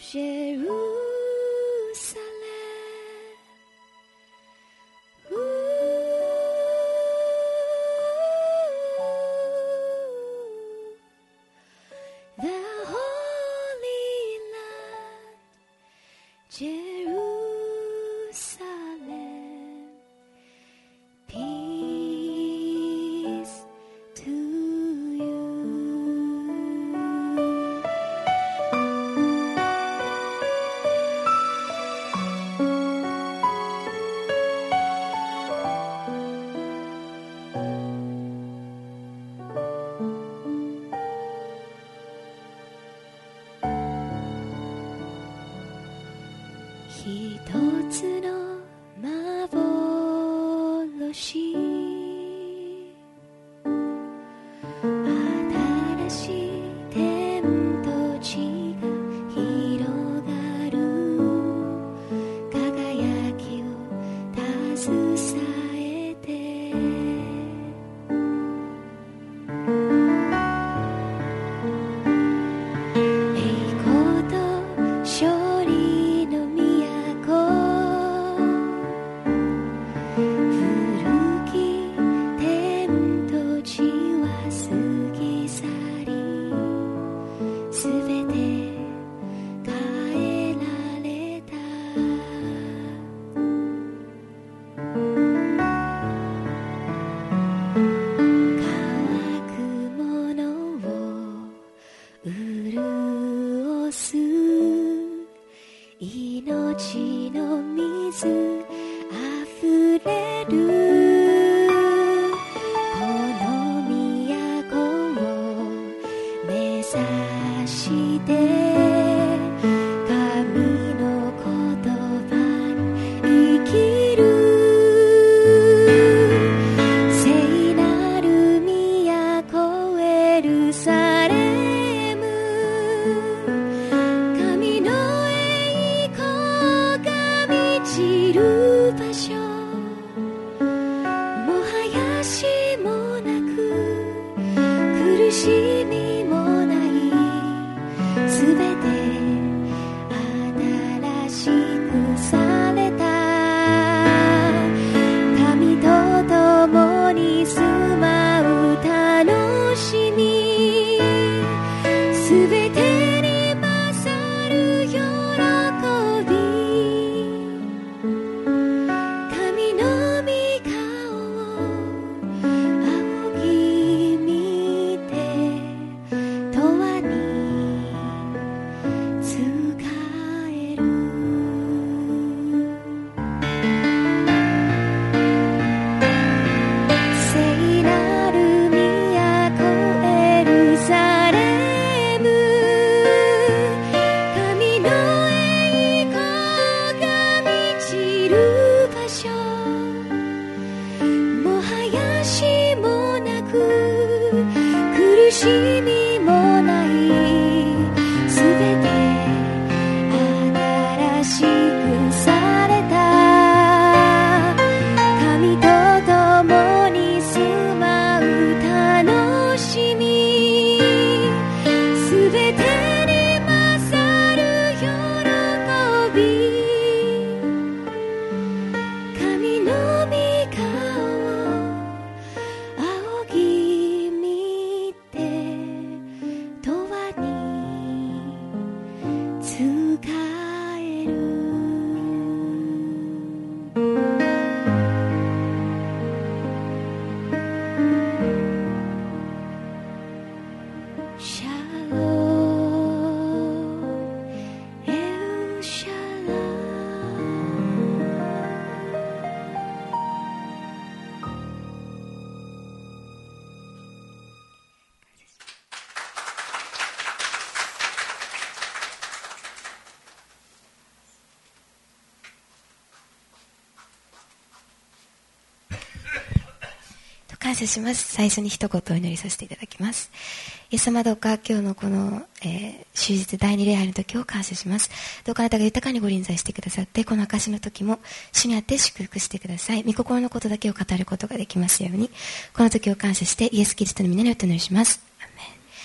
感謝します。最初に一言お祈りさせていただきます。イエス様、どうか今日のこの、終日第二礼拝の時を感謝します。どうかあなたが豊かにご臨在してくださって、この証の時も主にあって祝福してください。御心のことだけを語ることができますように、この時を感謝してイエスキリストの皆によってお祈りします。アーメン。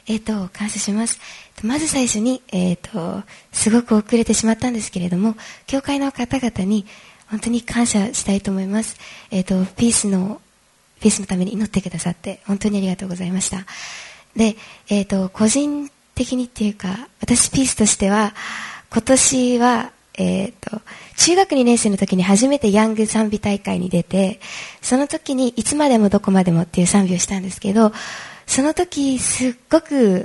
感謝します。まず最初に、すごく遅れてしまったんですけれども、教会の方々に本当に感謝したいと思います。ピースのために祈ってくださって本当にありがとうございました。で、個人的にっていうか、私ピースとしては今年は中学2年生の時に初めてヤング賛美大会に出て、その時にいつまでもどこまでもっていう賛美をしたんですけど、その時すっごく、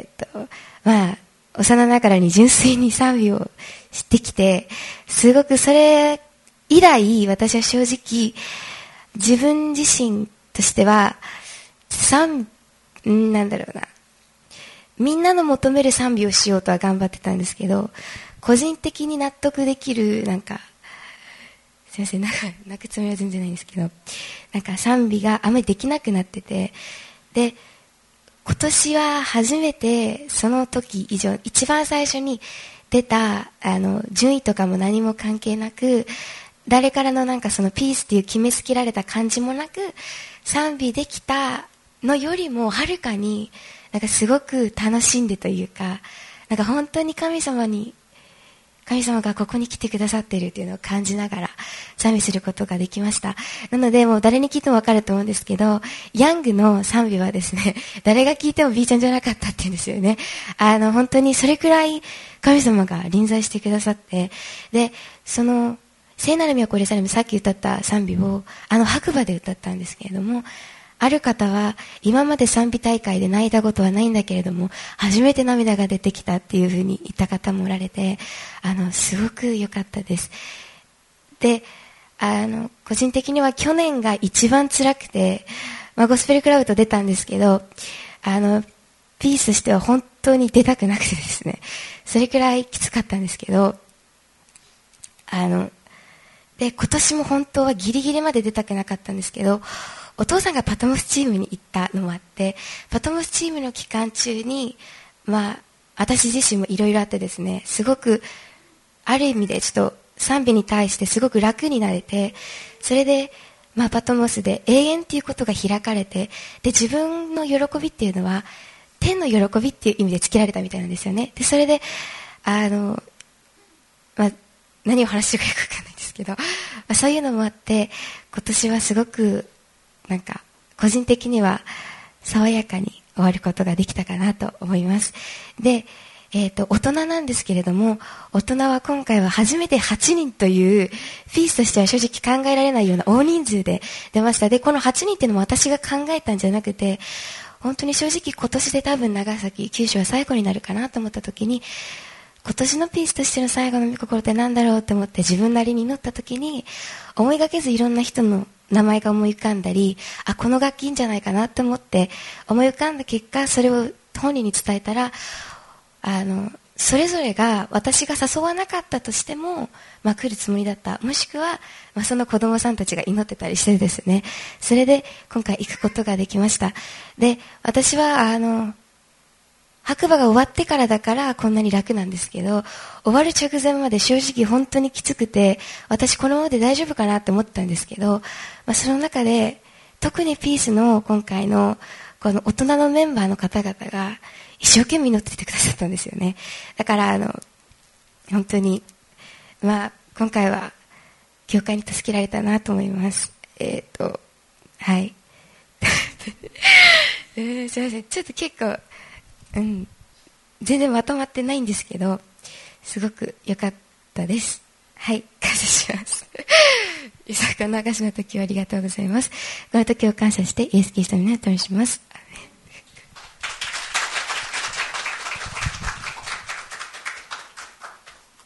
幼ながらに純粋に賛美をしてきて、すごくそれ以来私は正直自分自身としてはみんなの求める賛美をしようとは頑張ってたんですけど、個人的に納得できるすいません、泣くつもりは全然ないんですけど、賛美があまりできなくなってて、で今年は初めてその時以上一番最初に出た順位とかも何も関係なく、誰からのそのピースっていう決めつけられた感じもなく賛美できたのよりもはるかにすごく楽しんでというか、本当に神様がここに来てくださっているというのを感じながら賛美することができました。なのでもう誰に聞いても分かると思うんですけど、ヤングの賛美はですね、誰が聞いても B ちゃんじゃなかったっていうんですよね。本当にそれくらい神様が臨在してくださって、でその聖なる都レサレム、さっき歌った賛美を白馬で歌ったんですけれども、ある方は今まで賛美大会で泣いたことはないんだけれども初めて涙が出てきたっていうふうに言った方もおられて、すごく良かったです。で個人的には去年が一番辛くて、ゴスペルクラブと出たんですけど、ピースとしては本当に出たくなくてですね、それくらいきつかったんですけど、で今年も本当はギリギリまで出たくなかったんですけど、お父さんがパトモスチームに行ったのもあって、パトモスチームの期間中に私自身もいろいろあってですね、すごくある意味でちょっと賛美に対してすごく楽になれて、それでパトモスで永遠っていうことが開かれて、で自分の喜びっていうのは天の喜びっていう意味でつけられたみたいなんですよね。でそれで何を話してるかよく分かんないんですけど、そういうのもあって今年はすごく個人的には爽やかに終わることができたかなと思います。で、大人なんですけれども、大人は今回は初めて8人というピースとしては正直考えられないような大人数で出ました。でこの8人っていうのも私が考えたんじゃなくて、本当に正直今年で多分長崎九州は最後になるかなと思った時に、今年のピースとしての最後の御心って何だろうと思って自分なりに祈った時に、思いがけずいろんな人の名前が思い浮かんだり、この楽器いいんじゃないかなと思って思い浮かんだ結果、それを本人に伝えたら、それぞれが私が誘わなかったとしても、来るつもりだった、もしくは、その子供さんたちが祈ってたりしてですね、それで今回行くことができました。で私は白馬が終わってからだからこんなに楽なんですけど、終わる直前まで正直本当にきつくて、私このままで大丈夫かなって思ったんですけど、その中で特にピースの今回のこの大人のメンバーの方々が一生懸命祈っててくださったんですよね。だから本当に今回は教会に助けられたなと思います。はいすいません、ちょっと結構全然まとまってないんですけど、すごく良かったです。はい、感謝しますこの証の時をありがとうございます。この時を感謝してイエス・キリストの皆をお願いします。